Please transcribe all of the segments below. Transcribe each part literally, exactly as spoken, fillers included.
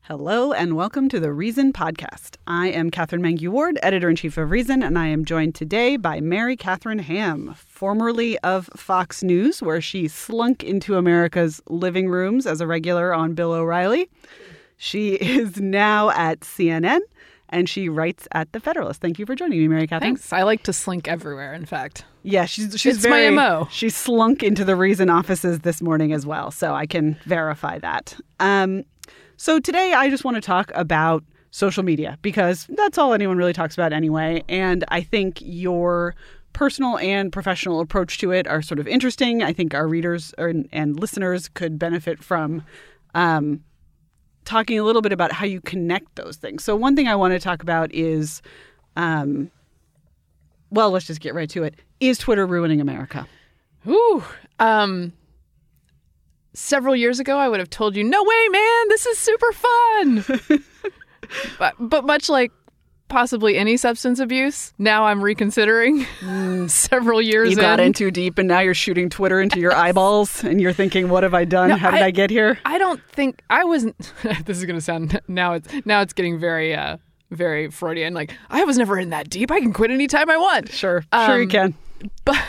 Hello and welcome to the Reason Podcast. I am Catherine Mangu-Ward, editor-in-chief of Reason, and I am joined today by Mary Catherine Ham, formerly of Fox News, where she slunk into America's living rooms as a regular on Bill O'Reilly. She is now at C N N, and she writes at The Federalist. Thank you for joining me, Mary Catherine. Thanks. I like to slink everywhere, in fact. Yeah, she's she's it's very, my M O. She slunk into the Reason offices this morning as well, so I can verify that. Um, so today I just want to talk about social media because that's all anyone really talks about anyway. And I think your personal and professional approach to it are sort of interesting. I think our readers or, and listeners could benefit from um, talking a little bit about how you connect those things. So one thing I want to talk about is, um, well, let's just get right to it. Is Twitter ruining America? Ooh. Um, several years ago, I would have told you, no way, man, this is super fun. but, but much like possibly any substance abuse, now I'm reconsidering mm. several years you in. got in too deep and now you're shooting Twitter into your eyeballs and you're thinking, what have I done? No, How did I, I get here? I don't think I wasn't. This is going to sound now it's now it's getting very, uh, very Freudian. Like, I was never in that deep. I can quit anytime I want. Sure. Um, sure you can. But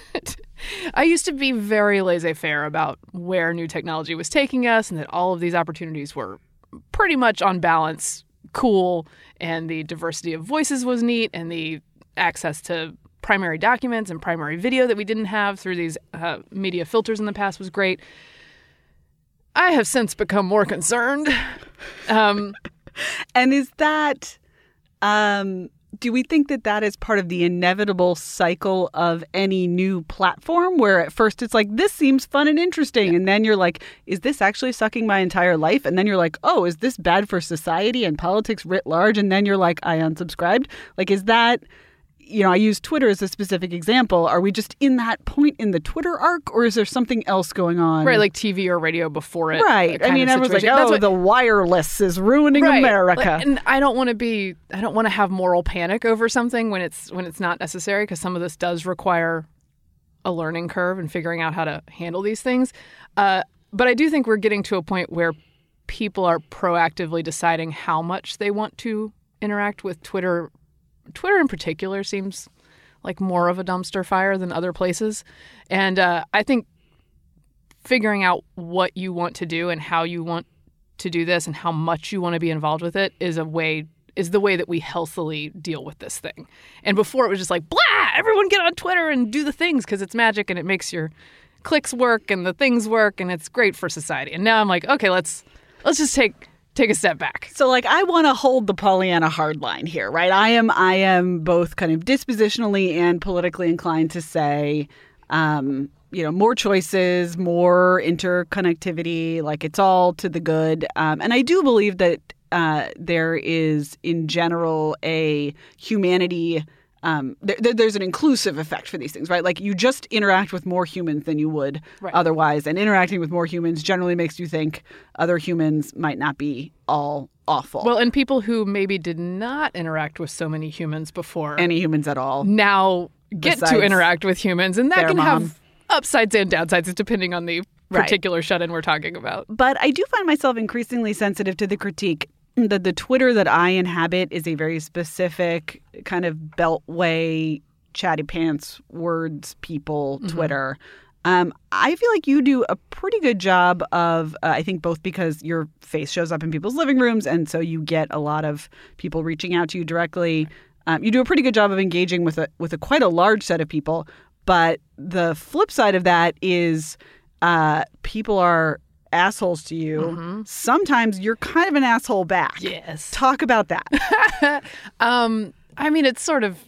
I used to be very laissez-faire about where new technology was taking us and that all of these opportunities were pretty much on balance cool, and the diversity of voices was neat, and the access to primary documents and primary video that we didn't have through these uh, media filters in the past was great. I have since become more concerned. Um, and is that... Um, do we think that that is part of the inevitable cycle of any new platform where at first it's like, this seems fun and interesting. Yeah. And then you're like, is this actually sucking my entire life? And then you're like, oh, is this bad for society and politics writ large? And then you're like, I unsubscribed. Like, is that, you know, I use Twitter as a specific example. Are we just in that point in the Twitter arc, or is there something else going on? Right, like T V or radio before it. Right. I mean, everyone's like, oh, what... the wireless is ruining right. America. Like, and I don't want to be, I don't want to have moral panic over something when it's when it's not necessary, because some of this does require a learning curve and figuring out how to handle these things. Uh, but I do think we're getting to a point where people are proactively deciding how much they want to interact with Twitter. Twitter in particular seems like more of a dumpster fire than other places. And uh, I think figuring out what you want to do and how you want to do this and how much you want to be involved with it is a way is the way that we healthily deal with this thing. And before it was just like, blah, everyone get on Twitter and do the things because it's magic and it makes your clicks work and the things work and it's great for society. And now I'm like, okay, let's let's just take Take a step back. So, like, I want to hold the Pollyanna hardline here, right? I am, I am both kind of dispositionally and politically inclined to say, um, you know, more choices, more interconnectivity, like it's all to the good. Um, and I do believe that uh, there is, in general, a humanity. Um, there, there's an inclusive effect for these things, right? Like, you just interact with more humans than you would right. otherwise. And interacting with more humans generally makes you think other humans might not be all awful. Well, and people who maybe did not interact with so many humans before. Any humans at all. Now get to interact with humans. And that can mom. have upsides and downsides depending on the particular right. shut-in we're talking about. But I do find myself increasingly sensitive to the critique that the Twitter that I inhabit is a very specific kind of beltway, chatty pants, words people mm-hmm. Twitter. Um, I feel like you do a pretty good job of, uh, I think both because your face shows up in people's living rooms and so you get a lot of people reaching out to you directly. Um, you do a pretty good job of engaging with a, with a quite a large set of people. But the flip side of that is uh, people are assholes to you. Mm-hmm. Sometimes you're kind of an asshole back. Yes. Talk about that. um, I mean, it's sort of,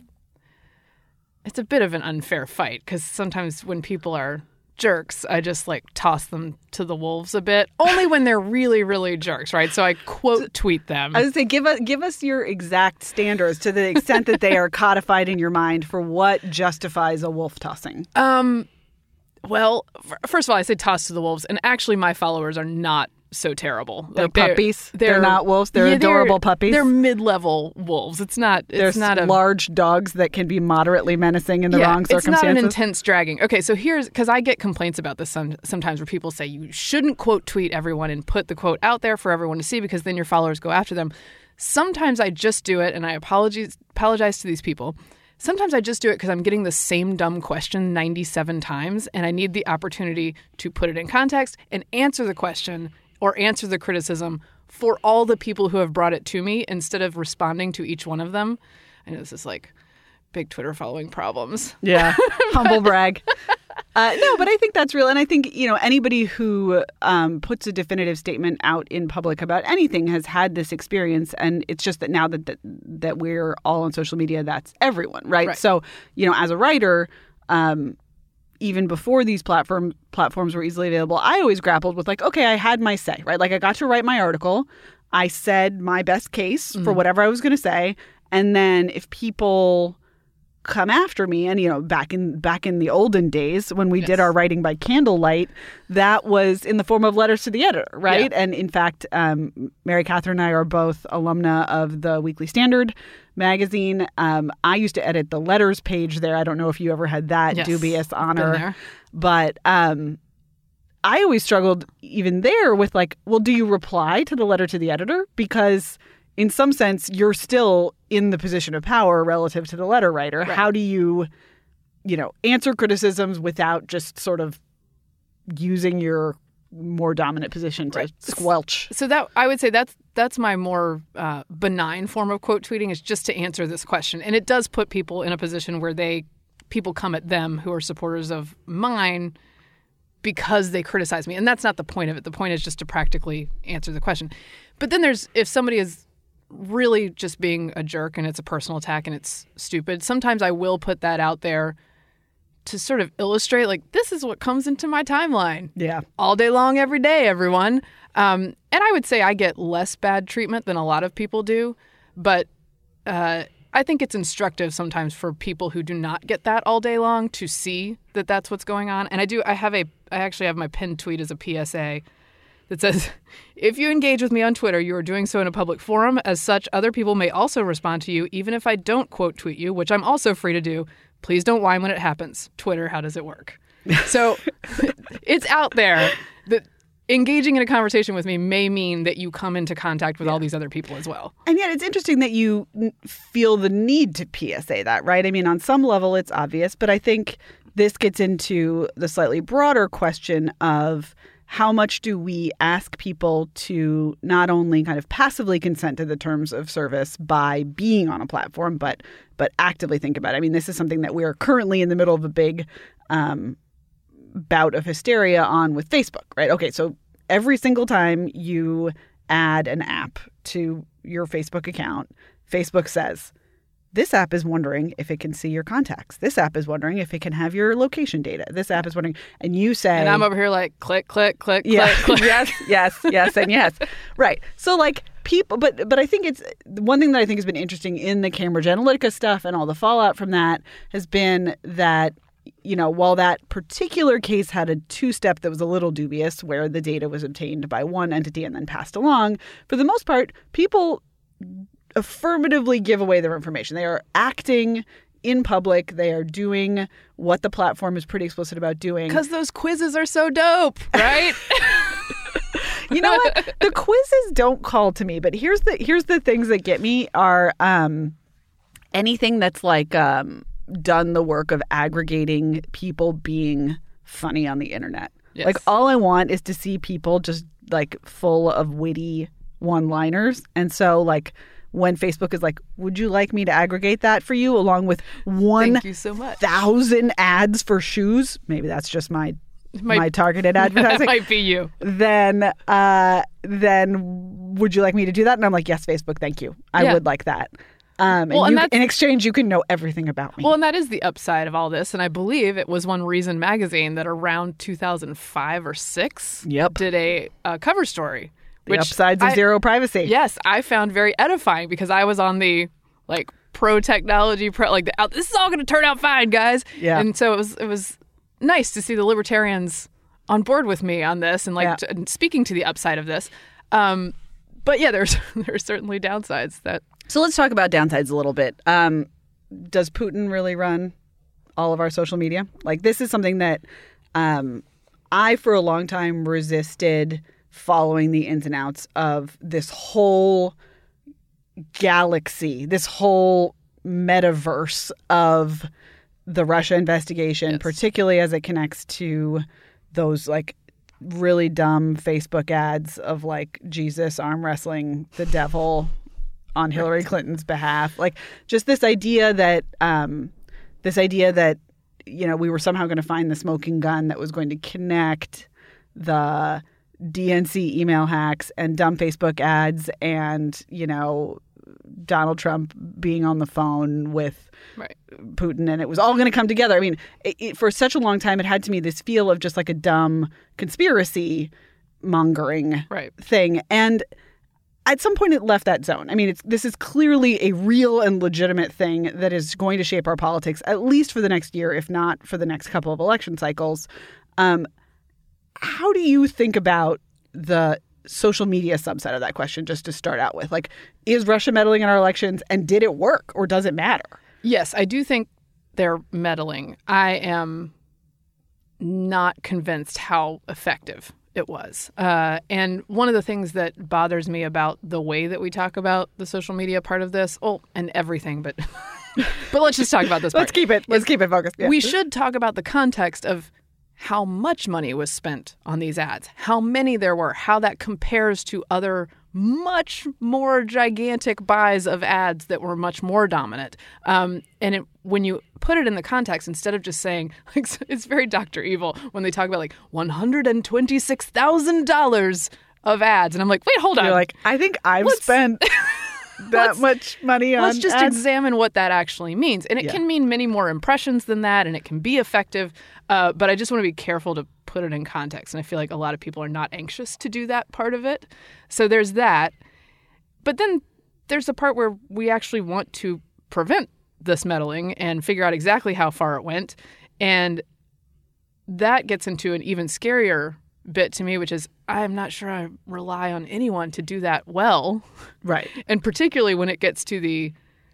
it's a bit of an unfair fight because sometimes when people are jerks, I just like toss them to the wolves a bit. Only when they're really, really jerks, right? So I quote tweet them. I was going to say, give us, give us your exact standards to the extent that they are codified in your mind for what justifies a wolf tossing. Um, well, f- first of all, I say toss to the wolves, and actually my followers are not so terrible. They're Like, puppies. They're, they're not wolves. They're yeah, adorable they're, puppies. They're mid-level wolves. It's not. It's They're not a large dogs that can be moderately menacing in the yeah, wrong circumstances. It's not an intense dragging. Okay, so here's because I get complaints about this some, sometimes where people say you shouldn't quote tweet everyone and put the quote out there for everyone to see because then your followers go after them. Sometimes I just do it, and I apologize apologize to these people. Sometimes I just do it because I'm getting the same dumb question ninety-seven times, and I need the opportunity to put it in context and answer the question or answer the criticism for all the people who have brought it to me instead of responding to each one of them. I know this is like big Twitter following problems. Yeah, humble brag. Uh, no, but I think that's real. And I think, you know, anybody who um, puts a definitive statement out in public about anything has had this experience. And it's just that now that that, that we're all on social media, that's everyone, right? Right. So, you know, as a writer, um, even before these platform platforms were easily available, I always grappled with like, okay, I had my say, right? Like I got to write my article. I said my best case mm-hmm. for whatever I was going to say. And then if people come after me, and you know, back in back in the olden days when we yes. did our writing by candlelight, that was in the form of letters to the editor, right? Yeah. And in fact, um, Mary Catherine and I are both alumna of the Weekly Standard magazine. Um, I used to edit the letters page there. I don't know if you ever had that yes. dubious honor, but um, I always struggled even there with like, well, do you reply to the letter to the editor? Because in some sense, you're still in the position of power relative to the letter writer. Right. How do you, you know, answer criticisms without just sort of using your more dominant position to right. squelch? So that I would say that's that's my more uh, benign form of quote tweeting, is just to answer this question. And it does put people in a position where they people come at them who are supporters of mine because they criticize me. And that's not the point of it. The point is just to practically answer the question. But then there's if somebody is really just being a jerk and it's a personal attack and it's stupid, sometimes I will put that out there to sort of illustrate, like, this is what comes into my timeline. Yeah. All day long, every day, everyone. Um, and I would say I get less bad treatment than a lot of people do. But uh, I think it's instructive sometimes for people who do not get that all day long to see that that's what's going on. And I do, I have a, I actually have my pinned tweet as a P S A that says, if you engage with me on Twitter, you are doing so in a public forum. As such, other people may also respond to you, even if I don't quote tweet you, which I'm also free to do. Please don't whine when it happens. Twitter, how does it work? So it's out there that engaging in a conversation with me may mean that you come into contact with yeah. all these other people as well. And yet it's interesting that you feel the need to P S A that, right? I mean, on some level, it's obvious, but I think this gets into the slightly broader question of how much do we ask people to not only kind of passively consent to the terms of service by being on a platform, but but actively think about it. I mean, this is something that we are currently in the middle of a big um, bout of hysteria on with Facebook, right? Okay, so every single time you add an app to your Facebook account, Facebook says, this app is wondering if it can see your contacts. This app is wondering if it can have your location data. This app is wondering, and you say... And I'm over here like, click, click, click, yeah, click, click. yes, yes, yes, and yes. Right. So like people, but but I think it's, one thing that I think has been interesting in the Cambridge Analytica stuff and all the fallout from that has been that, you know, while that particular case had a two-step that was a little dubious, where the data was obtained by one entity and then passed along, for the most part, people affirmatively give away their information. They are acting in public. They are doing what the platform is pretty explicit about doing. Because those quizzes are so dope, right? You know what? The quizzes don't call to me, but here's the here's the things that get me are um, anything that's like um, done the work of aggregating people being funny on the internet. Yes. Like all I want is to see people just like full of witty one-liners. And so like when Facebook is like, would you like me to aggregate that for you along with one thousand ads for shoes? Maybe that's just my might, my targeted advertising. That might be you. Then, uh, then would you like me to do that? And I'm like, yes, Facebook, thank you. I yeah. would like that. Um, well, and, and you, in exchange, you can know everything about me. Well, and that is the upside of all this. And I believe it was One Reason magazine that around two thousand five or six yep. did a, a cover story. The Which upsides of I, zero privacy. Yes, I found very edifying because I was on the like pro technology, pro like the, this is all going to turn out fine, guys. Yeah. And so it was it was nice to see the libertarians on board with me on this and like Yeah. t- and speaking to the upside of this. Um, but yeah, there's there's certainly downsides that. So let's talk about downsides a little bit. Um, does Putin really run all of our social media? Like, this is something that um, I, for a long time, resisted following the ins and outs of this whole galaxy, this whole metaverse of the Russia investigation, Yes. particularly as it connects to those like really dumb Facebook ads of like Jesus arm wrestling the devil on Hillary Clinton's behalf. Like, just this idea that um, this idea that, you know, we were somehow going to find the smoking gun that was going to connect the D N C email hacks and dumb Facebook ads and, you know, Donald Trump being on the phone with Right. Putin, and it was all going to come together. I mean, it, it, for such a long time, it had to me this feel of just like a dumb conspiracy mongering Right. thing. And at some point, it left that zone. I mean, it's this is clearly a real and legitimate thing that is going to shape our politics, at least for the next year, if not for the next couple of election cycles. Um, how do you think about the social media subset of that question, just to start out with? Like, is Russia meddling in our elections, and did it work, or does it matter? Yes, I do think they're meddling. I am not convinced how effective it was. Uh, and one of the things that bothers me about the way that we talk about the social media part of this, oh, and everything, but but let's just talk about this part. Let's keep it. Let's keep it focused. Yeah. We should talk about the context of how much money was spent on these ads, how many there were, how that compares to other much more gigantic buys of ads that were much more dominant. Um, and it, when you put it in the context, instead of just saying, like, it's very Doctor Evil when they talk about like one hundred twenty-six thousand dollars of ads. And I'm like, wait, hold on. You're like, I think I've Let's- spent that let's- much money on Let's just ads. examine what that actually means. And it Yeah. can mean many more impressions than that, and it can be effective. Uh, but I just want to be careful to put it in context. And I feel like a lot of people are not anxious to do that part of it. So there's that. But then there's the part where we actually want to prevent this meddling and figure out exactly how far it went. And that gets into an even scarier bit to me, which is I'm not sure I rely on anyone to do that well. Right. And particularly when it gets to the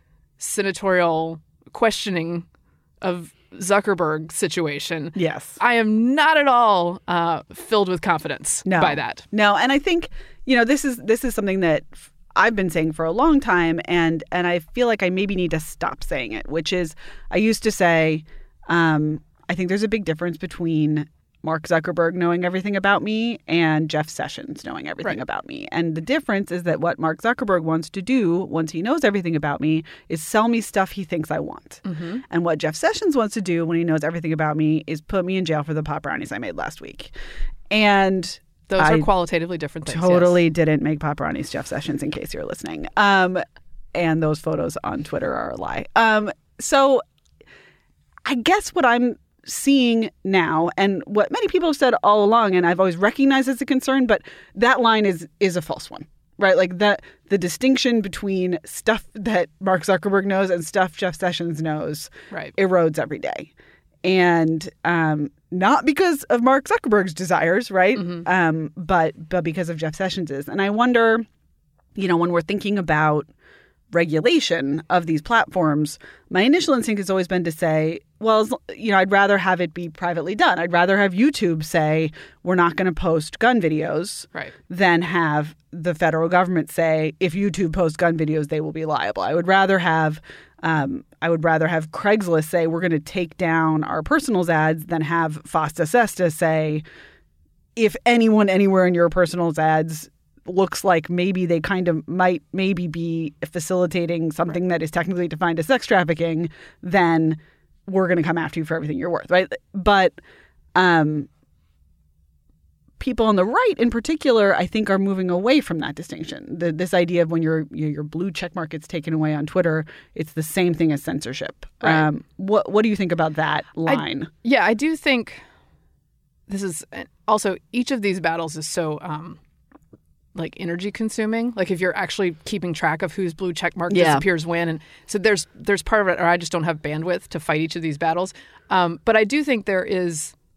senatorial questioning of Zuckerberg situation. Yes. I am not at all uh, filled with confidence No. by that. No, and I think, you know, this is this is something that f- I've been saying for a long time, and and I feel like I maybe need to stop saying it, which is I used to say, um, I think there's a big difference between Mark Zuckerberg knowing everything about me and Jeff Sessions knowing everything Right. about me. And the difference is that what Mark Zuckerberg wants to do once he knows everything about me is sell me stuff he thinks I want. Mm-hmm. And what Jeff Sessions wants to do when he knows everything about me is put me in jail for the pot brownies I made last week. And Those I are qualitatively different things. totally yes. didn't make pot brownies, Jeff Sessions, in case you're listening. Um, and those photos on Twitter are a lie. Um, so I guess what I'm seeing now, and what many people have said all along, and I've always recognized as a concern, but that line is is a false one, right? Like that the distinction between stuff that Mark Zuckerberg knows and stuff Jeff Sessions knows Right. erodes every day. And um, not because of Mark Zuckerberg's desires, right? Mm-hmm. Um, but but because of Jeff Sessions's. And I wonder, you know, when we're thinking about regulation of these platforms, my initial instinct has always been to say, well, as- you know, I'd rather have it be privately done. I'd rather have YouTube say we're not going to post gun videos Right. than have the federal government say if YouTube posts gun videos, they will be liable. I would rather have um, I would rather have Craigslist say we're going to take down our personals ads than have Fosta Sesta say if anyone anywhere in your personals ads looks like maybe they kind of might maybe be facilitating something that is technically defined as sex trafficking, then we're going to come after you for everything you're worth, right? But um, people on the right in particular, I think, are moving away from that distinction. The, this idea of when your, your your blue check mark gets taken away on Twitter, it's the same thing as censorship. Right. Um, what what do you think about that line? I, yeah, I do think this is also each of these battles is so um, like energy consuming. Like if you're actually keeping track of whose blue check mark Yeah. disappears when, and so there's there's part of it, or I just don't have bandwidth to fight each of these battles. Um, but I do think there is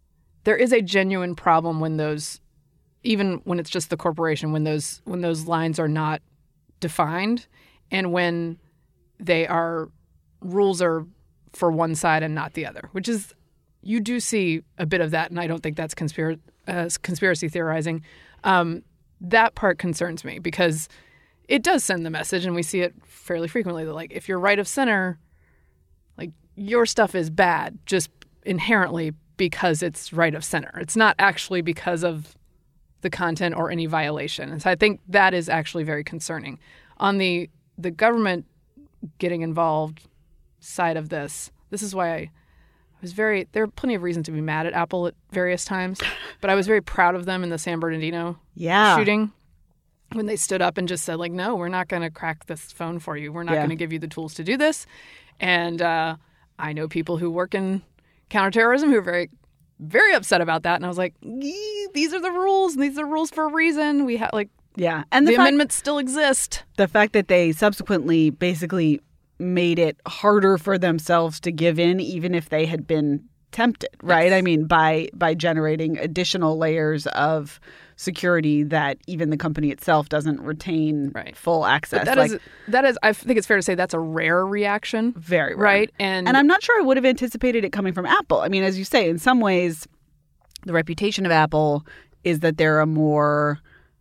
there is a genuine problem when those, even when it's just the corporation, when those when those lines are not defined, and when they are rules are for one side and not the other, which is, you do see a bit of that, and I don't think that's conspiracy uh, conspiracy theorizing. Um, that part concerns me because it does send the message, and we see it fairly frequently, that like if you're right of center, like your stuff is bad just inherently because it's right of center. It's not actually because of the content or any violation. And so I think that is actually very concerning. On the the government getting involved side of this, this is why I was very, there are plenty of reasons to be mad at Apple at various times, but I was very proud of them in the San Bernardino yeah. shooting when they stood up and just said, like, no, we're not going to crack this phone for you. We're not yeah. going to give you the tools to do this. And uh, I know people who work in counterterrorism who are very, very upset about that. And I was like, these are the rules. And these are rules for a reason. We have, like, yeah. And the, the fact, amendments still exist. The fact that they subsequently basically made it harder for themselves to give in, even if they had been tempted, right? Yes. I mean, by by generating additional layers of security that even the company itself doesn't retain right. full access. But that like, is that is I think it's fair to say that's a rare reaction. Very rare. Right. And and I'm not sure I would have anticipated it coming from Apple. I mean, as you say, in some ways, the reputation of Apple is that they're a more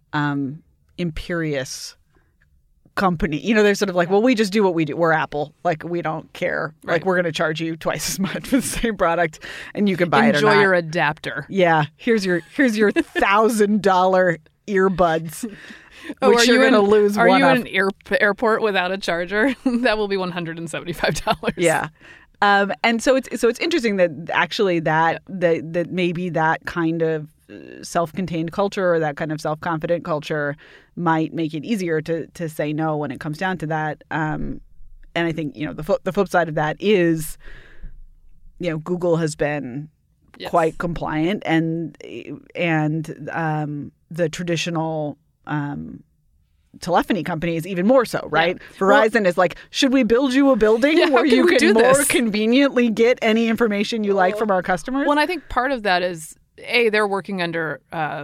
um, imperious company. You know, they're sort of like, well, we just do what we do. We're Apple. Like, we don't care. Right. Like, we're going to charge you twice as much for the same product, and you can buy Enjoy it or not. Enjoy your adapter. Yeah. Here's your here's your thousand dollar earbuds, oh, which are you're you going to lose Are one you of. in an air, airport without a charger? That will be one hundred seventy-five dollars. Yeah. Um, and so it's so it's interesting that actually that yeah. that that maybe that kind of self-contained culture or that kind of self-confident culture might make it easier to to say no when it comes down to that. Um, and I think, you know, the flip, the flip side of that is, you know, Google has been yes. quite compliant, and and um, the traditional um, telephony companies even more so, right? Yeah. Verizon well, is like, should we build you a building yeah, where you can can more this? conveniently get any information you like from our customers? Well, and I think part of that is, A, they're working under uh,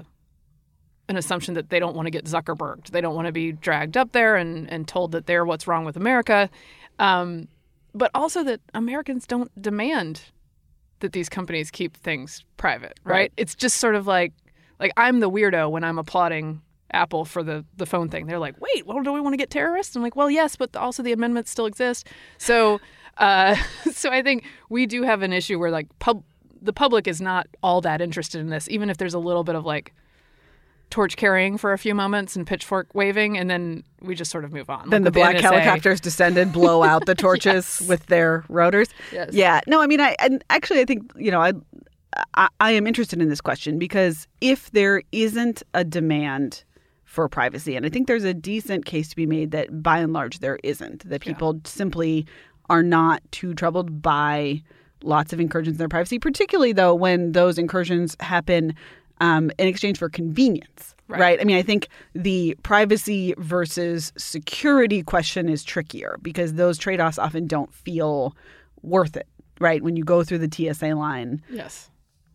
an assumption that they don't want to get Zuckerberged. They don't want to be dragged up there and, and told that they're what's wrong with America. Um, but also that Americans don't demand that these companies keep things private, right? right? It's just sort of like, like I'm the weirdo when I'm applauding Apple for the, the phone thing. They're like, wait, well, do we want to get terrorists? I'm like, well, yes, but also the amendments still exist. So, uh, so I think we do have an issue where like pub, the public is not all that interested in this, even if there's a little bit of like torch carrying for a few moments and pitchfork waving, and then we just sort of move on. Then like the black N S A. Helicopters descend and blow out the torches yes. with their rotors. Yes. Yeah. No, I mean, I and actually I think, you know, I, I I am interested in this question because if there isn't a demand for privacy, and I think there's a decent case to be made that by and large there isn't, that people yeah. simply are not too troubled by lots of incursions in their privacy, particularly though when those incursions happen um, in exchange for convenience, right. right? I mean, I think the privacy versus security question is trickier because those trade-offs often don't feel worth it, right? When you go through the T S A line. Yes.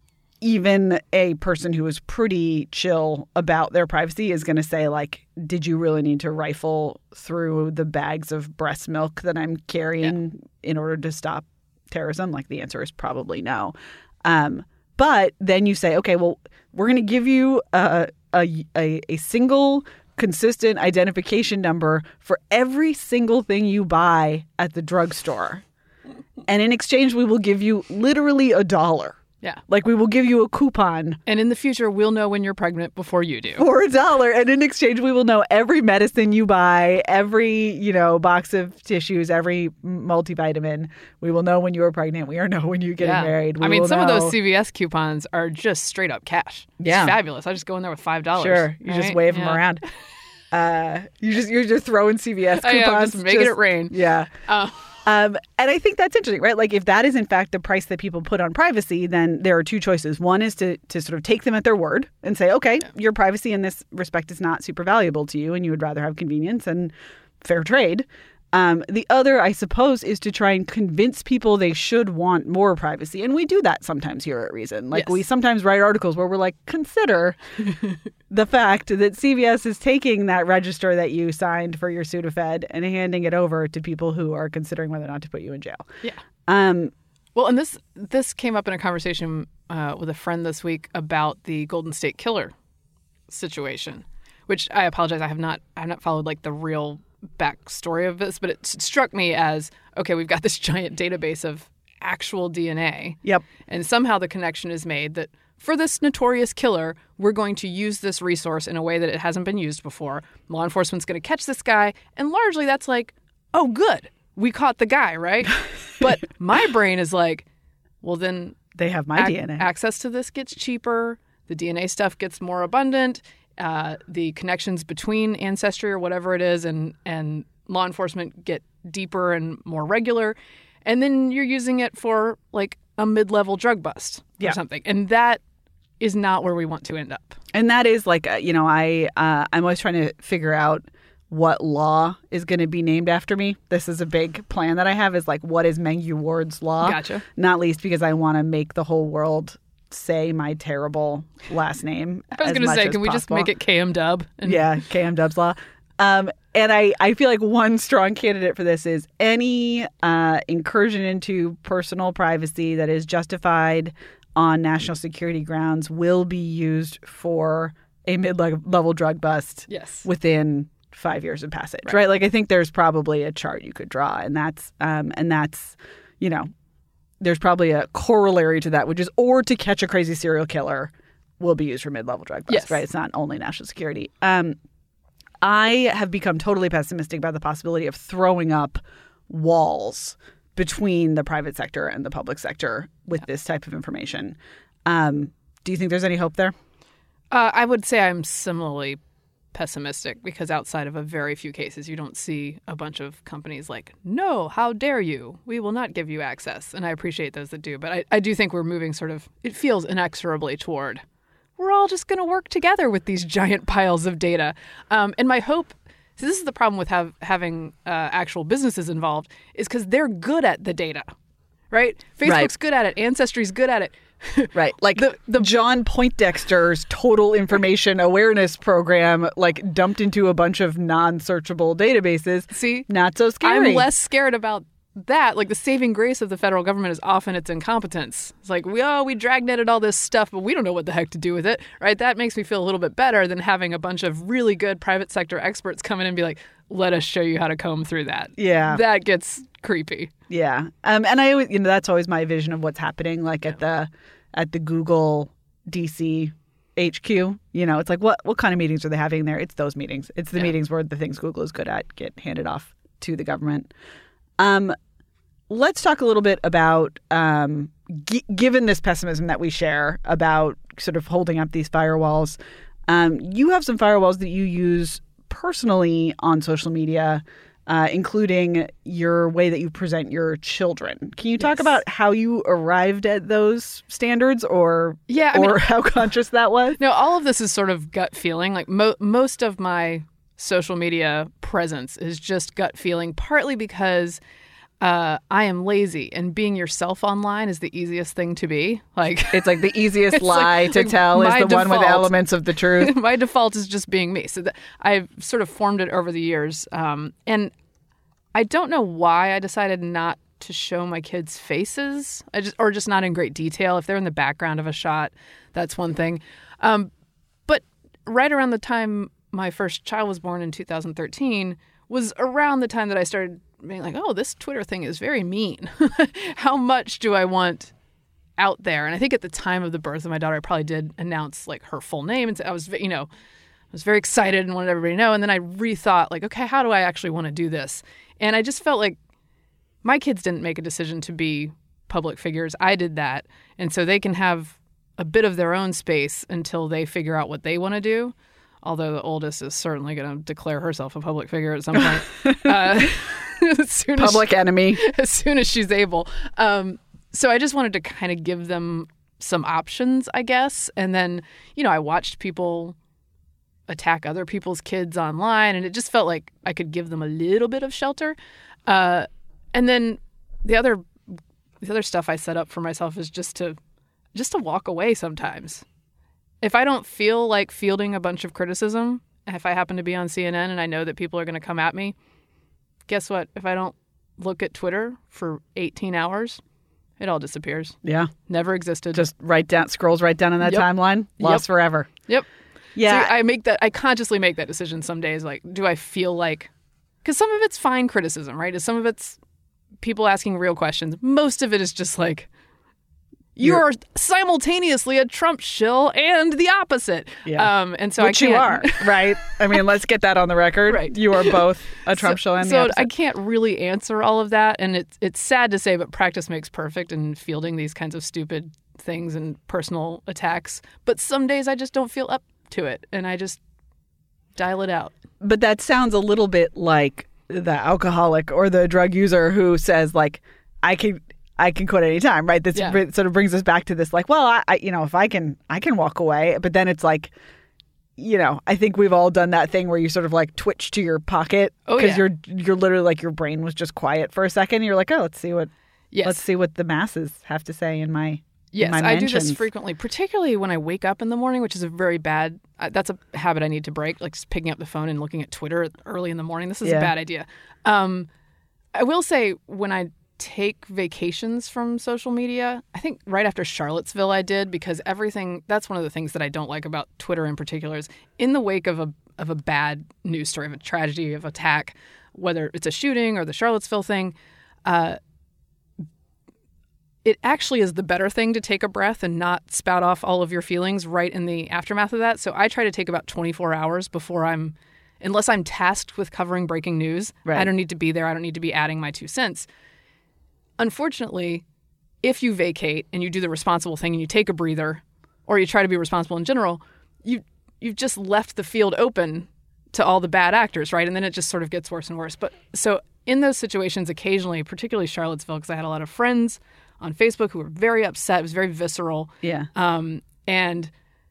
Even a person who is pretty chill about their privacy is going to say, like, did you really need to rifle through the bags of breast milk that I'm carrying yeah. in order to stop terrorism? Like, the answer is probably no. Um, but then you say, okay, well, we're going to give you a, a, a, a single consistent identification number for every single thing you buy at the drugstore. And in exchange, we will give you literally a dollar. Yeah. Like, we will give you a coupon. And in the future, we'll know when you're pregnant before you do. For a dollar. And in exchange, we will know every medicine you buy, every, you know, box of tissues, every multivitamin. We will know when you are pregnant. We will know when you're getting yeah. married. We I mean, some know... of those C V S coupons are just straight up cash. Yeah. It's fabulous. I just go in there with five dollars. Sure. You right? just wave yeah. them around. Uh, you just, you're just throwing C V S coupons. I am, just making just, it rain. Yeah. Uh, Um, and I think that's interesting, right? Like, if that is in fact the price that people put on privacy, then there are two choices. One is to to sort of take them at their word and say, okay, yeah. your privacy in this respect is not super valuable to you and you would rather have convenience and fair trade. Um, the other, I suppose, is to try and convince people they should want more privacy. And we do that sometimes here at Reason. Like, Yes. we sometimes write articles where we're like, consider the fact that C V S is taking that register that you signed for your Sudafed and handing it over to people who are considering whether or not to put you in jail. Yeah. Um, Well, and this this came up in a conversation uh, with a friend this week about the Golden State Killer situation, which I apologize, I have not I have not followed like the real backstory of this, but it s- struck me as, okay, we've got this giant database of actual D N A. Yep. And somehow the connection is made that for this notorious killer, we're going to use this resource in a way that it hasn't been used before. Law enforcement's going to catch this guy. And largely that's like, oh, good. We caught the guy, right? But my brain is like, well, then They have my ac- D N A. access to this gets cheaper. The D N A stuff gets more abundant. Uh, the connections between Ancestry or whatever it is and, and law enforcement get deeper and more regular. And then you're using it for like a mid-level drug bust or Yeah. something. And that is not where we want to end up. And that is like, uh, you know, I, uh, I'm always trying to figure out what law is going to be named after me. This is a big plan that I have, is like, what is Mengu Ward's law? Gotcha. Not least because I want to make the whole world say my terrible last name. I was going going to to say, can we just make it K M Dub? And Yeah, K M Dub's law. Um, and I, I feel like one strong candidate for this is any uh, incursion into personal privacy that is justified on national security grounds will be used for a mid-level drug bust Yes. within five years of passage, right. Right. Like, I think there's probably a chart you could draw, and that's, um, and that's, you know, there's probably a corollary to that, which is, or to catch a crazy serial killer will be used for mid-level drug bust, Yes. right? It's not only national security. Um, I have become totally pessimistic about the possibility of throwing up walls between the private sector and the public sector with Yeah. this type of information. Um, do you think there's any hope there? Uh, I would say I'm similarly pessimistic because outside of a very few cases, you don't see a bunch of companies like, no, how dare you? We will not give you access. And I appreciate those that do. But I, I do think we're moving sort of, it feels inexorably toward, we're all just going to work together with these giant piles of data. Um, and my hope, so this is the problem with have, having uh, actual businesses involved, is because they're good at the data, right? Facebook's Right. good at it. Ancestry's good at it. Right. Like The- the, John Poindexter's total information awareness program, like dumped into a bunch of non-searchable databases. See? Not so scary. I'm less scared about that. Like, the saving grace of the federal government is often its incompetence. It's like, we oh, we dragnetted all this stuff, but we don't know what the heck to do with it, right? That makes me feel a little bit better than having a bunch of really good private sector experts come in and be like, let us show you how to comb through that. Yeah. That gets creepy. Yeah. Um, and I always, you know, that's always my vision of what's happening, like at the at the Google D C H Q. You know, it's like, what what kind of meetings are they having there? It's those meetings. It's the Yeah. meetings where the things Google is good at get handed off to the government. Um, let's talk a little bit about, um, g- given this pessimism that we share about sort of holding up these firewalls, um, you have some firewalls that you use personally on social media, uh, including your way that you present your children. Can you talk Yes. about how you arrived at those standards, or Yeah, I or mean- how conscious that was? No, all of this is sort of gut feeling. Like, mo- most of my social media presence is just gut feeling, partly because uh, I am lazy, and being yourself online is the easiest thing to be. Like, It's like the easiest It's lie like- to like tell is my the one with default. elements of the truth. my default is just being me. So that I've sort of formed it over the years. Um, and I don't know why I decided not to show my kids' faces, I just, or just not in great detail. If they're in the background of a shot, that's one thing. Um, but right around the time my first child was born in two thousand thirteen was around the time that I started being like, oh, this Twitter thing is very mean. How much do I want out there? And I think at the time of the birth of my daughter, I probably did announce like her full name. And I was, you know, I was very excited and wanted everybody to know. And then I rethought like, okay, how do I actually want to do this? And I just felt like my kids didn't make a decision to be public figures. I did that. And so they can have a bit of their own space until they figure out what they want to do. Although the oldest is certainly going to declare herself a public figure at some point. uh, as soon as Public she- enemy. as soon as she's able. Um, so I just wanted to kind of give them some options, I guess. And then, you know, I watched people attack other people's kids online, and it just felt like I could give them a little bit of shelter. Uh, and then the other the other stuff I set up for myself is just to just to walk away sometimes. If I don't feel like fielding a bunch of criticism, if I happen to be on C N N and I know that people are going to come at me, guess what? If I don't look at Twitter for eighteen hours, it all disappears. Yeah. Never existed. Just right down, scrolls right down in that Yep. timeline. Lost Yep. forever. Yep. Yeah. So I make that. I consciously make that decision some days. Like, do I feel like? Because some of it's fine criticism, right? Some of it's people asking real questions. Most of it is just like, you're, you're simultaneously a Trump shill and the opposite. Yeah. Um, and so Which I you can't, are, right? I mean, let's get that on the record. Right. You are both a Trump so, shill and the so opposite. I can't really answer all of that, and it's it's sad to say, but practice makes perfect in fielding these kinds of stupid things and personal attacks. But some days I just don't feel up to it, and I just dial it out. But that sounds a little bit like the alcoholic or the drug user who says, like, I can I can quit anytime, right? This Yeah. sort of brings us back to this, like, well, I, I you know, if I can I can walk away, but then it's like, you know, I think we've all done that thing where you sort of like twitch to your pocket Oh, because yeah. you're you're literally like your brain was just quiet for a second. And you're like, oh, let's see what Yes. let's see what the masses have to say in my Yes, in my I do mentions. this frequently, particularly when I wake up in the morning, which is a very bad, uh, that's a habit I need to break, like just picking up the phone and looking at Twitter early in the morning. This is Yeah. a bad idea. Um, I will say when I take vacations from social media, I think right after Charlottesville I did, because everything, that's one of the things that I don't like about Twitter in particular is in the wake of a of a bad news story, of a tragedy, of attack, whether it's a shooting or the Charlottesville thing, uh, it actually is the better thing to take a breath and not spout off all of your feelings right in the aftermath of that. So I try to take about twenty-four hours before I'm, unless I'm tasked with covering breaking news, Right. I don't need to be there. I don't need to be adding my two cents. Unfortunately, if you vacate and you do the responsible thing and you take a breather, or you try to be responsible in general, you, you've just left the field open to all the bad actors, right? And then it just sort of gets worse and worse. But so in those situations, occasionally, particularly Charlottesville, because I had a lot of friends on Facebook who were very upset. It was very visceral. Yeah. Um, and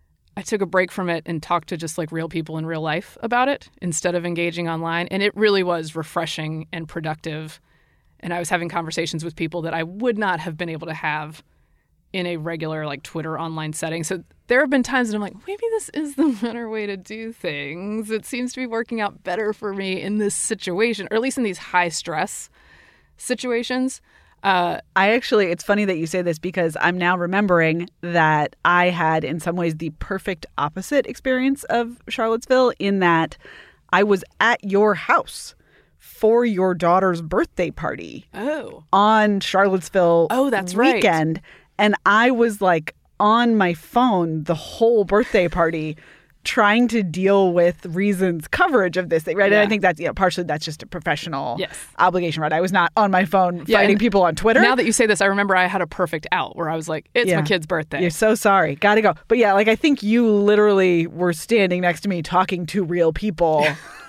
I took a break from it and talked to just like real people in real life about it instead of engaging online. And it really was refreshing and productive. And I was having conversations with people that I would not have been able to have in a regular like Twitter online setting. So there have been times that I'm like, maybe this is the better way to do things. It seems to be working out better for me in this situation, or at least in these high stress situations. Uh, I actually, it's funny that you say this because I'm now remembering that I had in some ways the perfect opposite experience of Charlottesville in that I was at your house for your daughter's birthday party oh, on Charlottesville Oh, that's right. weekend. And I was like on my phone the whole birthday party trying to deal with Reason's coverage of this thing, right? Yeah. And I think that's, you know, partially that's just a professional Yes. obligation, right? I was not on my phone Yeah, fighting and people on Twitter. now that you say this, I remember I had a perfect out where I was like, it's Yeah. my kid's birthday. You're so sorry. Gotta go. But yeah, like I think you literally were standing next to me talking to real people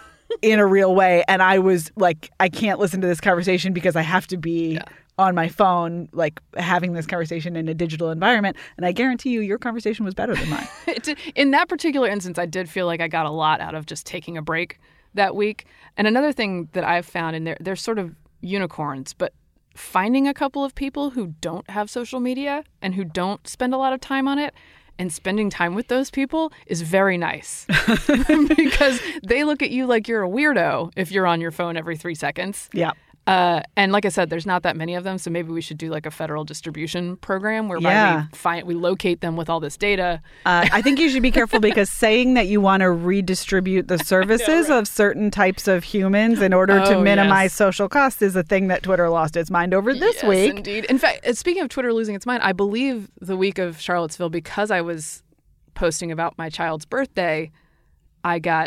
in a real way. And I was like, I can't listen to this conversation because I have to be Yeah. on my phone, like having this conversation in a digital environment. And I guarantee you, your conversation was better than mine. It did- in that particular instance, I did feel like I got a lot out of just taking a break that week. And another thing that I've found, and they're, they're sort of unicorns, but finding a couple of people who don't have social media and who don't spend a lot of time on it and spending time with those people is very nice because they look at you like you're a weirdo if you're on your phone every three seconds. Yeah. Uh, and like I said, there's not that many of them, so maybe we should do like a federal distribution program whereby Yeah. we find we locate them with all this data. Uh, I think you should be careful because saying that you want to redistribute the services right. of certain types of humans in order to Oh, minimize yes. social costs is a thing that Twitter lost its mind over this yes, week. Indeed. In fact, uh, speaking of Twitter losing its mind, I believe the week of Charlottesville, because I was posting about my child's birthday, I got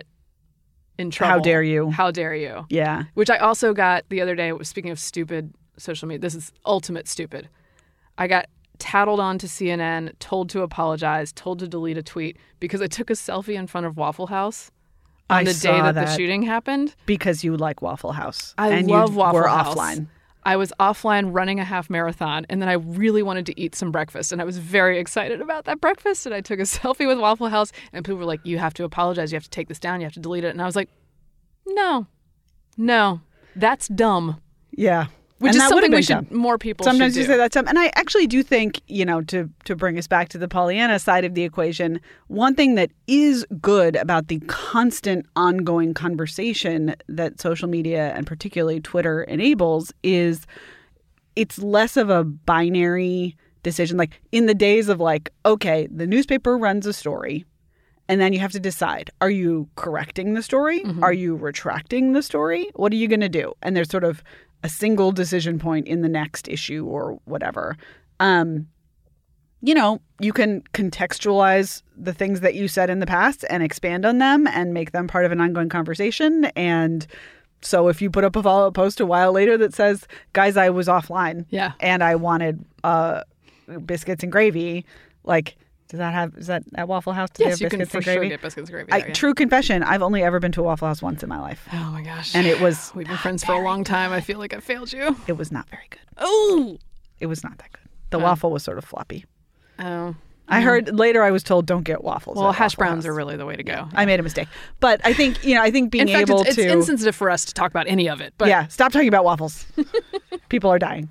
in trouble. How dare you? How dare you? Yeah. Which I also got the other day. Speaking of stupid social media, this is ultimate stupid. I got tattled on to C N N, told to apologize, told to delete a tweet because I took a selfie in front of Waffle House on I the day saw that, that. the shooting happened. Because you like Waffle House. I and love you Waffle were House. offline. I was offline running a half marathon, and then I really wanted to eat some breakfast, and I was very excited about that breakfast, and I took a selfie with Waffle House, and people were like, you have to apologize, you have to take this down, you have to delete it, and I was like, no, no, that's dumb. Yeah. Which and is that something we dumb. should, more people Sometimes should you do. say that's dumb. And I actually do think, you know, to, to bring us back to the Pollyanna side of the equation, one thing that is good about the constant ongoing conversation that social media and particularly Twitter enables is it's less of a binary decision. Like in the days of like, okay, the newspaper runs a story and then you have to decide, are you correcting the story? Mm-hmm. Are you retracting the story? What are you going to do? And there's sort of a single decision point in the next issue or whatever. Um, you know, you can contextualize the things that you said in the past and expand on them and make them part of an ongoing conversation. And so if you put up a follow-up post a while later that says, guys, I was offline yeah. and I wanted uh, biscuits and gravy, like, does that have, is that at Waffle House? Do yes, they have you can biscuits for and sure gravy? get biscuits and gravy. I, there, yeah. True confession, I've only ever been to a Waffle House once in my life. Oh my gosh. And it was... We've been friends for a long time. I feel like I failed you. It was not very good. Oh! It was not that good. The Oh. waffle was sort of floppy. Oh. I heard later I was told don't get waffles. Well, at hash Waffle browns House. are really the way to go. I made a mistake. But I think, you know, I think being In fact, able it's, to... it's insensitive for us to talk about any of it. But yeah, stop talking about waffles. People are dying.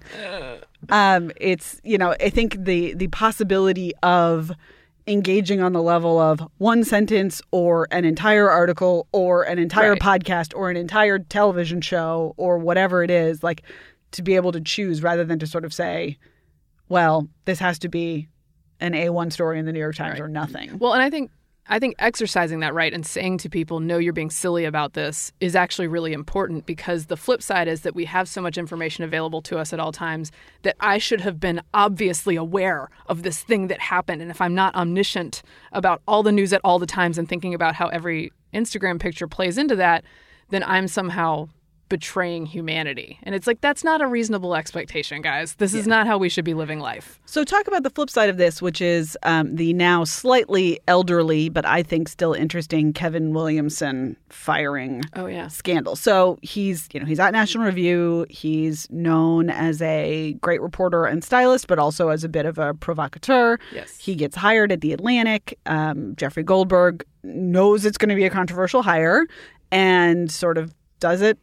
Um, it's, you know, I think the the possibility of engaging on the level of one sentence or an entire article or an entire Right. podcast or an entire television show or whatever it is, like to be able to choose rather than to sort of say, well, this has to be an A one story in the New York Times Right. or nothing. Well, and I think I think exercising that right and saying to people, no, you're being silly about this is actually really important, because the flip side is that we have so much information available to us at all times that I should have been obviously aware of this thing that happened. And if I'm not omniscient about all the news at all the times and thinking about how every Instagram picture plays into that, then I'm somehow betraying humanity. And it's like, that's not a reasonable expectation, guys. This is not how we should be living life. So talk about the flip side of this, which is um, the now slightly elderly, but I think still interesting Kevin Williamson firing Oh, yeah. scandal. So he's, you know, he's at National Review. He's known as a great reporter and stylist, but also as a bit of a provocateur. Yes. He gets hired at The Atlantic. Um, Jeffrey Goldberg knows it's going to be a controversial hire and sort of does it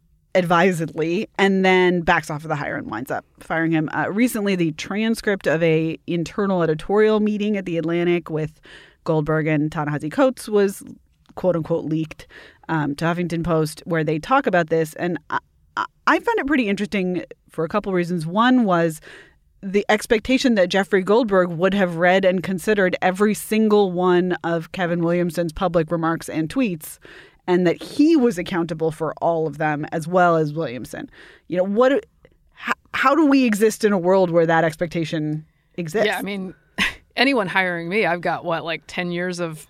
advisedly, and then backs off of the hire and winds up firing him. Uh, recently, the transcript of a internal editorial meeting at The Atlantic with Goldberg and Ta-Nehisi Coates was quote unquote leaked um, to Huffington Post, where they talk about this. And I, I found it pretty interesting for a couple of reasons. One was the expectation that Jeffrey Goldberg would have read and considered every single one of Kevin Williamson's public remarks and tweets, and that he was accountable for all of them as well as Williamson. You know, what? How, how do we exist in a world where that expectation exists? Yeah, I mean, anyone hiring me, I've got, what, like ten years of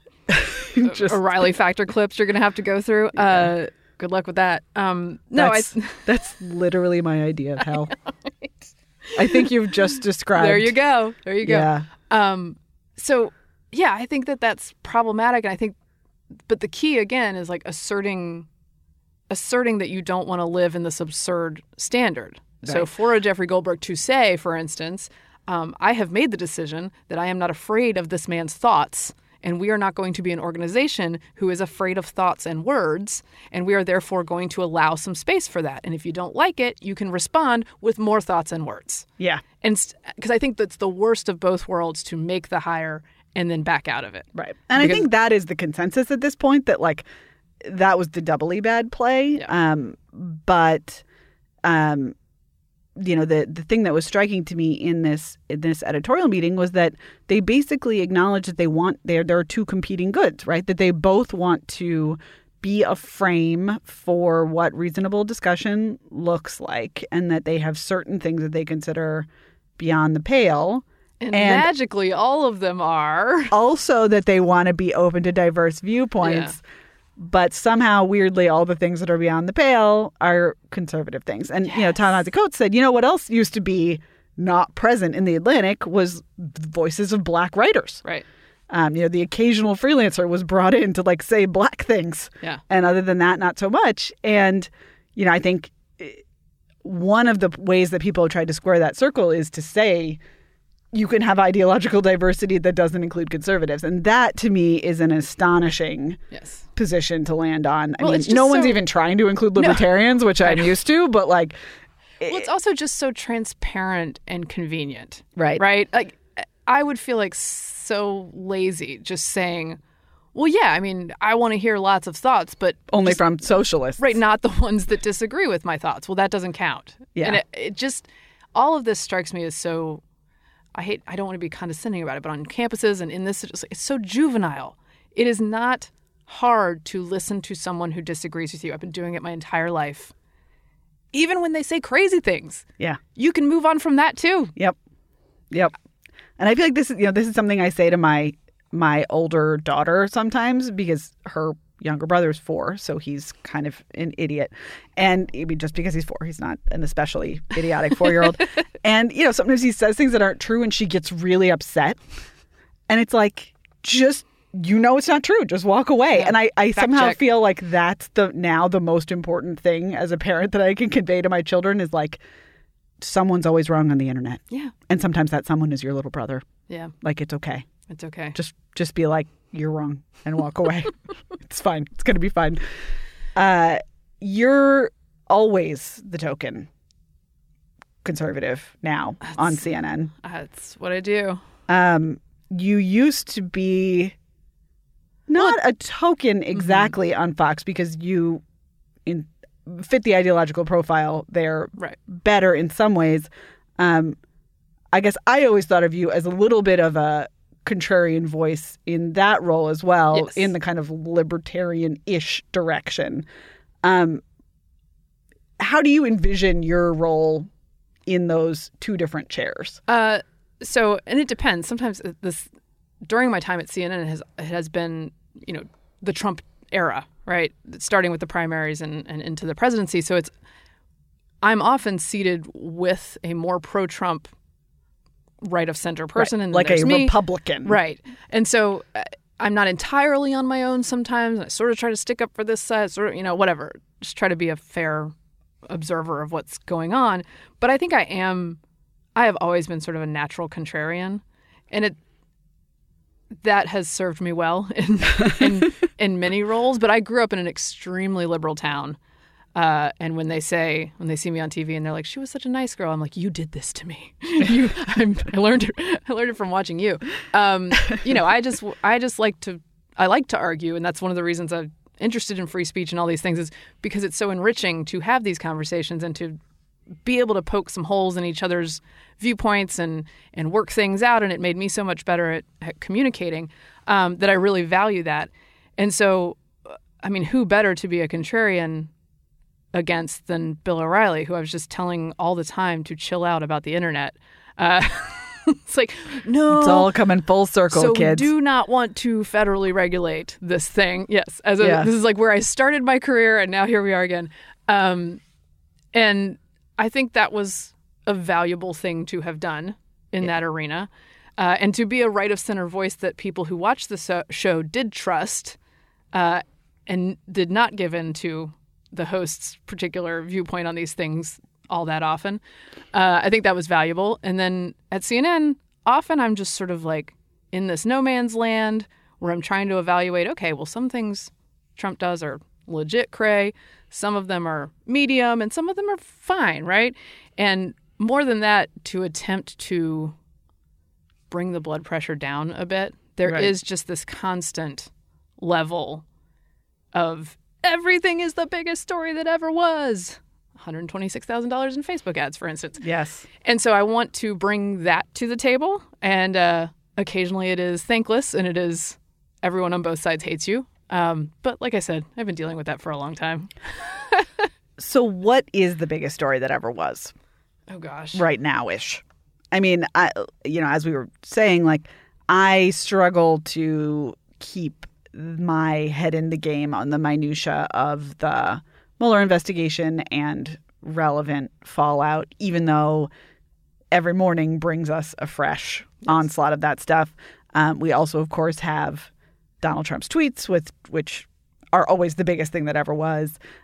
Just, O'Reilly Factor clips you're going to have to go through. Yeah. Uh, good luck with that. Um, no, that's, I, that's literally my idea of hell. I, know, right? I think you've just described. There you go. There you go. Yeah. Um, so, yeah, I think that that's problematic. And I think, but the key, again, is like asserting asserting that you don't want to live in this absurd standard. Right. So for a Jeffrey Goldberg to say, for instance, um, I have made the decision that I am not afraid of this man's thoughts, and we are not going to be an organization who is afraid of thoughts and words, and we are therefore going to allow some space for that. And if you don't like it, you can respond with more thoughts and words. Yeah. And because I think that's the worst of both worlds, to make the hire and then back out of it. Right. And because I think that is the consensus at this point, that like that was the doubly bad play. Yeah. Um, but, um, you know, the, the thing that was striking to me in this in this editorial meeting was that they basically acknowledge that they want there there are two competing goods, right? That they both want to be a frame for what reasonable discussion looks like, and that they have certain things that they consider beyond the pale. And, and magically, all of them are. Also that they want to be open to diverse viewpoints, yeah. But somehow, weirdly, all the things that are beyond the pale are conservative things. And, yes. you know, Ta-Nehisi Coates said, you know, what else used to be not present in The Atlantic was voices of black writers. Right. Um, you know, the occasional freelancer was brought in to, like, say black things. Yeah. And other than that, not so much. And, you know, I think one of the ways that people have tried to square that circle is to say you can have ideological diversity that doesn't include conservatives. And that, to me, is an astonishing yes. position to land on. I well, mean, no so, one's even trying to include libertarians, no. which I'm used to, but like... Well, it's also just so transparent and convenient. Right. Right? Like, I would feel like so lazy just saying, well, yeah, I mean, I want to hear lots of thoughts, but... Only just, from socialists. Right, not the ones that disagree with my thoughts. Well, that doesn't count. Yeah. And it, it just... All of this strikes me as so... I hate, I don't want to be condescending about it, but on campuses and in this, it's so juvenile. It is not hard to listen to someone who disagrees with you. I've been doing it my entire life. Even when they say crazy things. Yeah. You can move on from that too. Yep. Yep. And I feel like this is, you know, this is something I say to my my older daughter sometimes because her younger brother's four, so he's kind of an idiot. And I mean, just because he's four, he's not an especially idiotic four-year-old. And, you know, sometimes he says things that aren't true and she gets really upset. And it's like, just, you know it's not true. Just walk away. Yeah. And I, I somehow check. feel like that's the now the most important thing as a parent that I can convey to my children is like, someone's always wrong on the internet. Yeah. And sometimes that someone is your little brother. Yeah. Like, it's okay. It's okay. Just just be like, you're wrong and walk away. It's fine. It's going to be fine. Uh, you're always the token conservative now that's, on C N N. That's what I do. Um, you used to be not well, a token exactly mm-hmm. on Fox because you in, fit the ideological profile there right. better in some ways. Um, I guess I always thought of you as a little bit of a contrarian voice in that role as well, yes. in the kind of libertarian-ish direction. Um, how do you envision your role in those two different chairs? Uh, so, and it depends. Sometimes this, during my time at C N N, it has, it has been, you know, the Trump era, right? Starting with the primaries and, and into the presidency. So it's, I'm often seated with a more pro-Trump right of center person, right. and like a me. Republican, right? And so uh, I'm not entirely on my own sometimes. I sort of try to stick up for this side, sort of, you know, whatever. Just try to be a fair observer of what's going on. But I think I am. I have always been sort of a natural contrarian, and it that has served me well in in, in many roles. But I grew up in an extremely liberal town. Uh, and when they say, when they see me on T V and they're like, she was such a nice girl, I'm like, you did this to me. you, I'm, I learned it. I learned it from watching you. Um, you know, I just, I just like to, I like to argue, and that's one of the reasons I'm interested in free speech and all these things is because it's so enriching to have these conversations and to be able to poke some holes in each other's viewpoints and and work things out. And it made me so much better at, at communicating um, that I really value that. And so, I mean, who better to be a contrarian against than Bill O'Reilly, who I was just telling all the time to chill out about the internet. Uh, it's like, no. It's all coming full circle, so kids. So we do not want to federally regulate this thing. Yes. As a, yeah. This is like where I started my career, and now here we are again. Um, and I think that was a valuable thing to have done in yeah. that arena. Uh, and to be a right-of-center voice that people who watched the so- show did trust uh, and did not give in to the host's particular viewpoint on these things all that often. Uh, I think that was valuable. And then at C N N, often I'm just sort of like in this no man's land where I'm trying to evaluate, okay, well, some things Trump does are legit cray. Some of them are medium and some of them are fine, right? And more than that, to attempt to bring the blood pressure down a bit, there right. is just this constant level of everything is the biggest story that ever was. one hundred twenty-six thousand dollars in Facebook ads, for instance. Yes. And so I want to bring that to the table. And uh, occasionally it is thankless and it is everyone on both sides hates you. Um, but like I said, I've been dealing with that for a long time. So what is the biggest story that ever was? Oh, gosh. Right now-ish. I mean, I, you know, as we were saying, like, I struggle to keep my head in the game on the minutia of the Mueller investigation and relevant fallout, even though every morning brings us a fresh yes. onslaught of that stuff. Um, we also, of course, have Donald Trump's tweets, with which are always the biggest thing that ever was.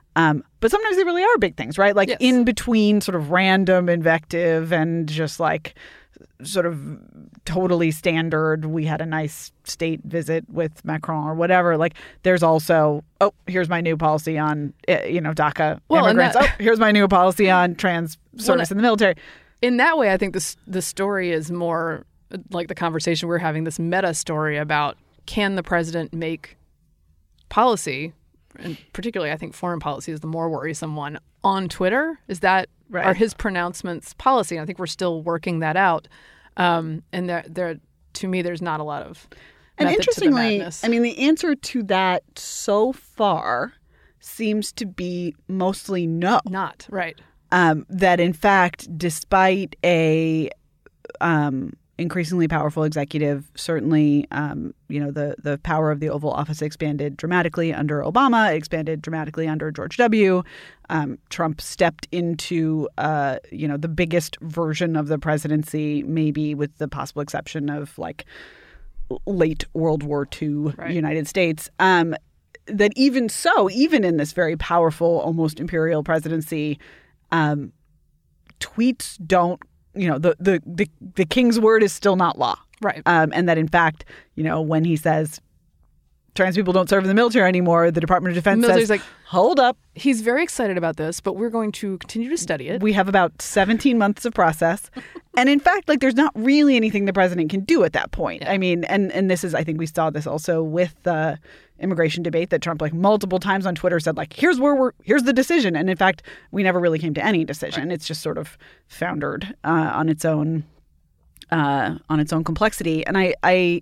Um, but sometimes they really are big things, right? Like yes. in between sort of random invective and just like sort of totally standard, we had a nice state visit with Macron or whatever. Like there's also, oh, here's my new policy on, you know, DACA well, immigrants. That, oh, here's my new policy on trans service well, in the military. In that way, I think this the story is more like the conversation we're having, this meta story about can the president make policy, and particularly I think foreign policy is the more worrisome one, on Twitter? Is that right. Are his pronouncements policy? And I think we're still working that out. Um, and there, there, to me, there's not a lot of and method interestingly, to the madness. I mean, the answer to that so far seems to be mostly no. Not right. Um, that in fact, despite a um, increasingly powerful executive, certainly, um, you know, the the power of the Oval Office expanded dramatically under Obama, expanded dramatically under George W. Um, Trump stepped into, uh, you know, the biggest version of the presidency, maybe with the possible exception of like late World War Two right. United States. Um, that even so, even in this very powerful, almost imperial presidency, um, tweets don't. You know, the, the, the, the king's word is still not law. Right. Um, and that, in fact, you know, when he says trans people don't serve in the military anymore, the Department of Defense says, like, hold up. He's very excited about this, but we're going to continue to study it. We have about seventeen months of process. And in fact, like, there's not really anything the president can do at that point. Yeah. I mean, and, and this is, I think we saw this also with the immigration debate that Trump, like, multiple times on Twitter said, like, here's where we're, here's the decision. And in fact, we never really came to any decision. Right. It's just sort of foundered uh, on its own, uh, on its own complexity. And I, I,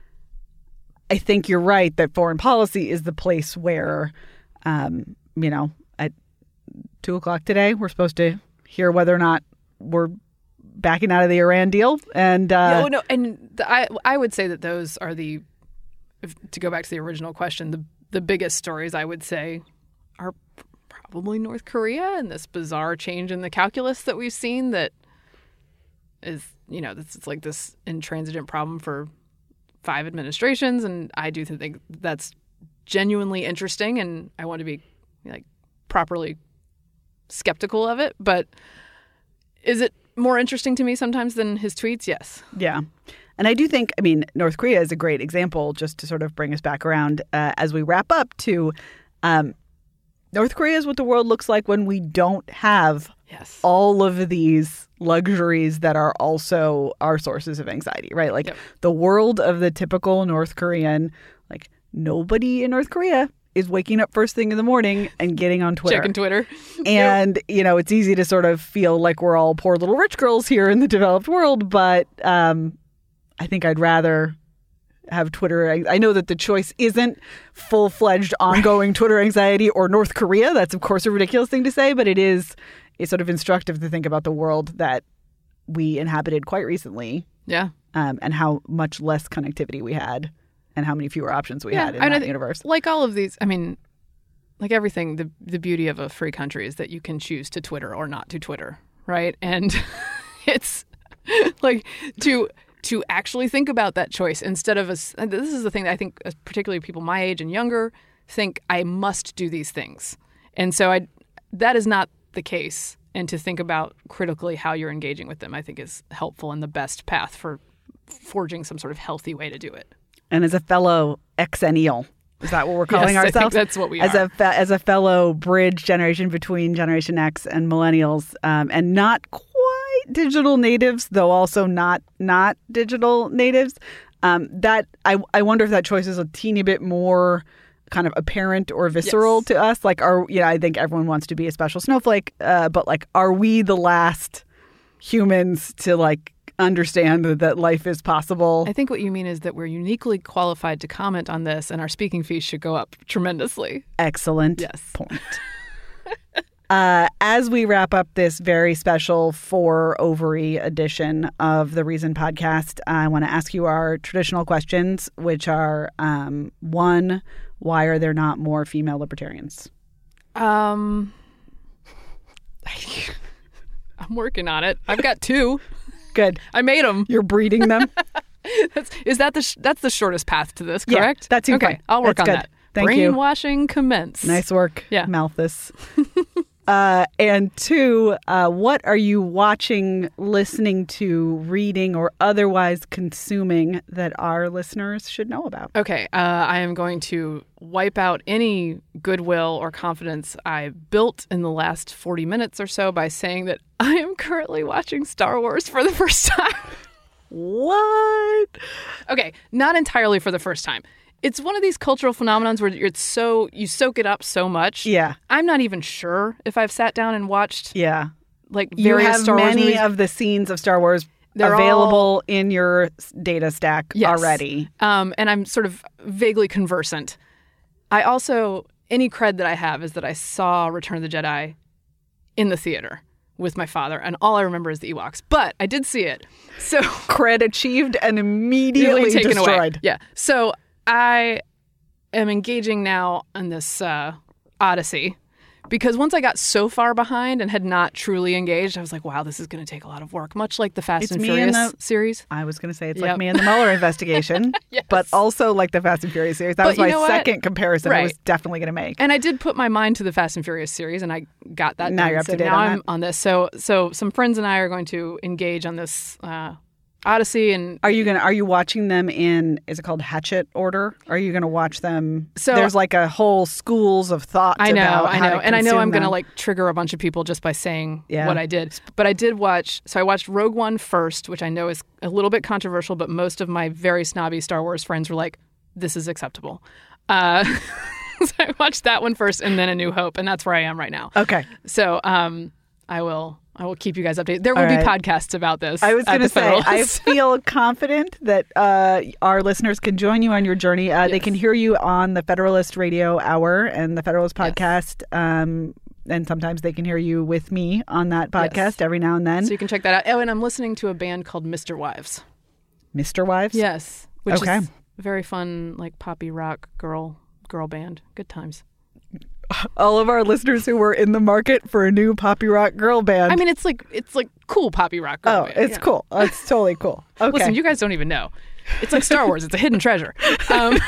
I think you're right that foreign policy is the place where, um, you know, at two o'clock today, we're supposed to hear whether or not we're backing out of the Iran deal. And uh, no, no, and the, I, I would say that those are the, if, to go back to the original question, the the biggest stories I would say are probably North Korea and this bizarre change in the calculus that we've seen that is, you know, this it's like this intransigent problem for five administrations, and I do think that's genuinely interesting, and I want to be like properly skeptical of it. But is it more interesting to me sometimes than his tweets? Yes. Yeah. And I do think, I mean, North Korea is a great example, just to sort of bring us back around uh, as we wrap up to um, North Korea is what the world looks like when we don't have yes. all of these luxuries that are also our sources of anxiety, right? Like yep. the world of the typical North Korean, like nobody in North Korea is waking up first thing in the morning and getting on Twitter. Checking Twitter. And, you know, it's easy to sort of feel like we're all poor little rich girls here in the developed world. But um, I think I'd rather have Twitter. I, I know that the choice isn't full-fledged ongoing Twitter anxiety or North Korea. That's, of course, a ridiculous thing to say. But it is it's sort of instructive to think about the world that we inhabited quite recently. Yeah. Um, and how much less connectivity we had. And how many fewer options we yeah, had in I that th- universe. Like all of these, I mean, like everything, the the beauty of a free country is that you can choose to Twitter or not to Twitter, right? And it's like to to actually think about that choice instead of a, this is the thing that I think particularly people my age and younger think I must do these things. And so I that is not the case. And to think about critically how you're engaging with them, I think is helpful and the best path for forging some sort of healthy way to do it. And as a fellow exennial, is that what we're calling yes, ourselves? I think that's what we as are. A fe- as a fellow bridge generation between Generation X and millennials, um, and not quite digital natives, though also not not digital natives, um, that I, I wonder if that choice is a teeny bit more kind of apparent or visceral yes. to us. Like, are you know, I think everyone wants to be a special snowflake, uh, but like, are we the last humans to like understand that life is possible? I think what you mean is that we're uniquely qualified to comment on this, and our speaking fees should go up tremendously. Excellent yes. point. uh, as we wrap up this very special four ovary edition of the Reason podcast, I want to ask you our traditional questions, which are um, one, why are there not more female libertarians? Um, I'm working on it. I've got two. Good. I made them. You're breeding them. that's, is that the sh- that's the shortest path to this? Correct. Yeah, that seems okay. fine. I'll work that's on good. that. Thank you. Brainwashing commence. Nice work, Yeah. Malthus. uh, and two, uh, what are you watching, listening to, reading, or otherwise consuming that our listeners should know about? Okay, uh, I am going to wipe out any goodwill or confidence I built in the last forty minutes or so by saying that I am currently watching Star Wars for the first time. What? Okay, not entirely for the first time. It's one of these cultural phenomenons where it's so you soak it up so much. Yeah. I'm not even sure if I've sat down and watched Yeah. like You various have Star Wars many movies. of the scenes of Star Wars They're available all- in your s- data stack Yes. already. Um, and I'm sort of vaguely conversant. I also, any cred that I have is that I saw Return of the Jedi in the theater with my father, and all I remember is the Ewoks. But I did see it. So Cred achieved and immediately taken destroyed. away. Yeah. So I am engaging now in this uh, Odyssey because once I got so far behind and had not truly engaged, I was like, wow, this is going to take a lot of work, much like the Fast It's and me Furious and the- series. I was going to say it's Yep. like me and the Mueller investigation, Yes. but also like the Fast and Furious series. That But was you my know what? second comparison I was Right. definitely going to make. And I did put my mind to the Fast and Furious series, and I got that Now done. you're up so to date now on I'm that. on this. So, so some friends and I are going to engage on this uh, Odyssey, and Are you gonna? Are you watching them in? Is it called Hatchet order? Are you gonna watch them? So- there's like a whole schools of thought. I know, about I how know, to and I know consume I'm going to them. like trigger a bunch of people just by saying Yeah. what I did. But I did watch. So I watched Rogue One first, which I know is a little bit controversial, but most of my very snobby Star Wars friends were like, "This is acceptable." Uh, so I watched that one first, and then A New Hope, and that's where I am right now. Okay. So um, I will. I will keep you guys updated. There will All be right. podcasts about this. I was going to say, I feel confident that uh, our listeners can join you on your journey. Uh, They Yes. can hear you on the Federalist Radio Hour and the Federalist Yes. Podcast. Um, and sometimes they can hear you with me on that podcast Yes. every now and then. So you can check that out. Oh, and I'm listening to a band called Mister Wives. Mister Wives? Yes, which Okay. is very fun, like poppy rock girl girl band. Good times. All of our listeners who were in the market for a new poppy rock girl band. I mean, it's like it's like cool poppy rock girl oh, band. it's yeah. cool. It's totally cool. Okay. Listen, you guys don't even know. It's like Star Wars. It's a hidden treasure. Um,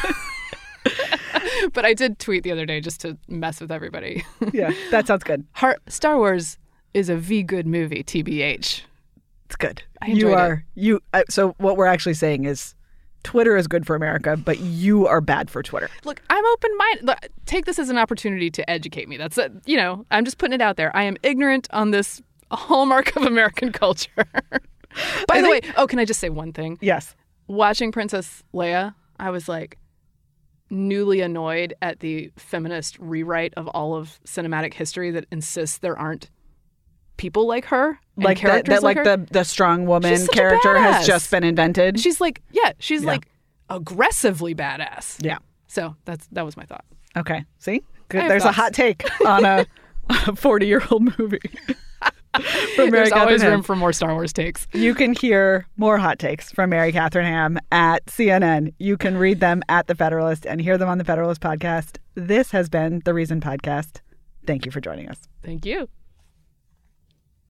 but I did tweet the other day just to mess with everybody. yeah, that sounds good. Heart, Star Wars is a V good movie, T B H. It's good. I you enjoyed it. are you. Uh, so what we're actually saying is, Twitter is good for America, but you are bad for Twitter. Look, I'm open-minded. Look, take this as an opportunity to educate me. That's a, you know, I'm just putting it out there. I am ignorant on this hallmark of American culture. By I the think- way, oh, can I just say one thing? Yes. Watching Princess Leia, I was like newly annoyed at the feminist rewrite of all of cinematic history that insists there aren't people like her and Like that, characters that like, like her. the the strong woman She's such a character has badass. just been invented. She's like, yeah, she's Yeah. like aggressively badass. yeah. So that's that was my thought. Okay. See, I good. have There's thoughts. a hot take on a forty-year-old movie. From Mary There's always Catherine room Ham. for more Star Wars takes. You can hear more hot takes from Mary Catherine Ham at C N N. You can read them at The Federalist and hear them on The Federalist Podcast. This has been The Reason Podcast. Thank you for joining us. Thank you.